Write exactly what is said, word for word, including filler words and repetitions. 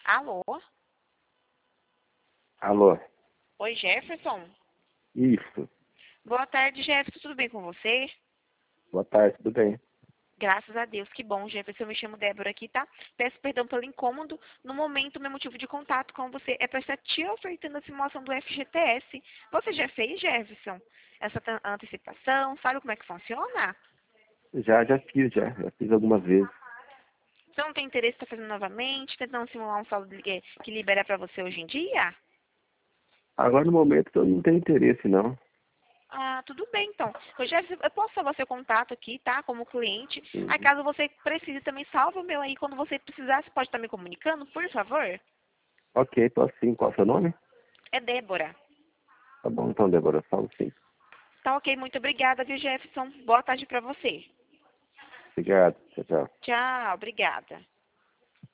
Alô? Alô? Oi, Jefferson? Isso. Boa tarde, Jefferson. Tudo bem com você? Boa tarde, tudo bem? Graças a Deus. Que bom, Jefferson. Eu me chamo Débora aqui, tá? Peço perdão pelo incômodo. No momento, meu motivo de contato com você é para estar te ofertando a simulação do F G T S. Você já fez, Jefferson? Essa ta- antecipação? Sabe como é que funciona? Já, já fiz, já. Já fiz algumas vezes. Você não tem interesse em estar fazendo novamente? Tentando simular um saldo que que libera para você hoje em dia? Agora, no momento, eu não tenho interesse, não. Ah, tudo bem, então. Ô, Jefferson, eu posso salvar seu contato aqui, tá? Como cliente. Aí, Uhum. caso você precise também, salva o meu aí. Quando você precisar, você pode estar me comunicando, por favor? Ok, posso sim. Qual é o seu nome? É Débora. Tá bom, então, Débora, eu falo sim. Tá ok, muito obrigada, viu, Jefferson? Boa tarde pra você. Obrigado. Tchau, tchau. Tchau, obrigada.